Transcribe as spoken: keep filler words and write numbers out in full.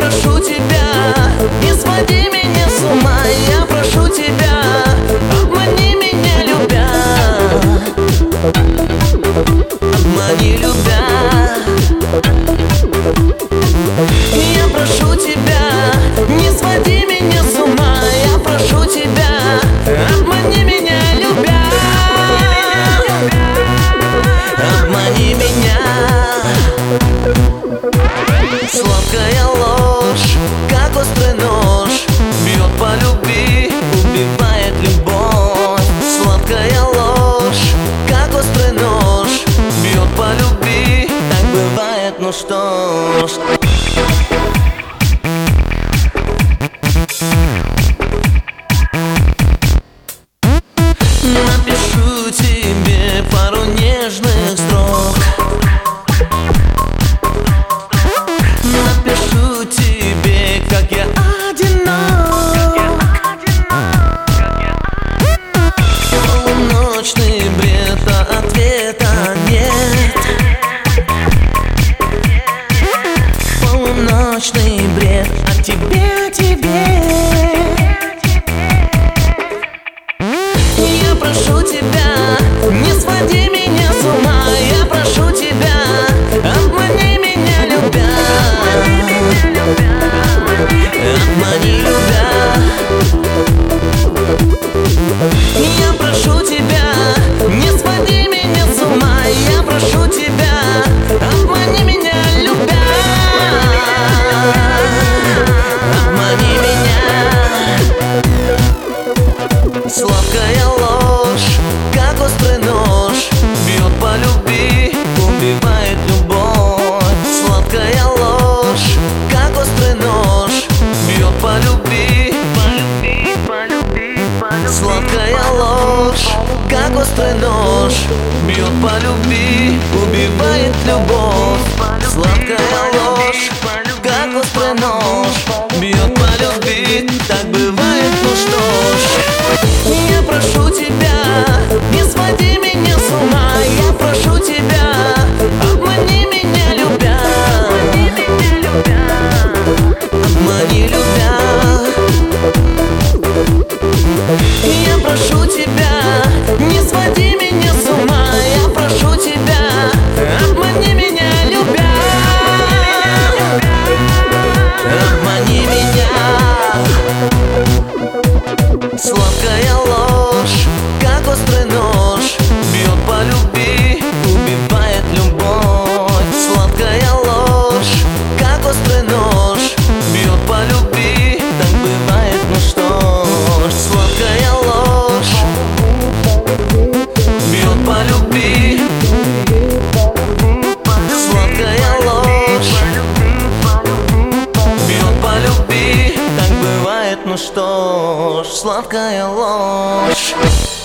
прошу тебя, не своди меня с ума. Я прошу тебя, обмани меня, любя. Обмани, любя. Я прошу тебя, не своди меня с ума. Я прошу тебя, обмани меня, любя. Обмани меня. Сладкая ложь, как острый нож, бьет по любви, убивает любовь. Сладкая ложь, как острый нож, бьет по любви, так бывает, ну что ж. Напишу тебе пару нежных строк. Напишу тебе, как я одинок. Полуночный бред, а ответа нет. Полуночный бред, а тебе, тебе. Я прошу тебя, не своди меня с ума. Я прошу тебя, обмани меня, любя. Обмани, любя. Я прошу тебя, не своди меня с ума. Я прошу тебя, обмани меня, любя. Обмани меня. Сладкая ложь, как острый нож, бьет по любви, убивает любовь. Сладкая ложь, как острый нож, бьет по любви, по любви, по любви, по любви. Сладкая ложь, как острый нож, бьет по любви, убивает любовь. Сладкая ложь, как острый нож, бьет по любви, так бывает, ну что ж. Я прошу тебя, не своди меня с ума. Я прошу тебя, обмани меня, любя. Обмани, любя. Я прошу тебя, не своди меня с ума. Я прошу тебя, обмани меня, любя. Обмани меня. Сладкая ложь, как острый нож, бьет по любви, убивает любовь. Сладкая ложь, как острый нож, бьет по любви, так бывает, ну что ж. Сладкая ложь, бьет по любви. Сладкая ложь, бьет по любви, так бывает, ну что ж. Сладкая ложь.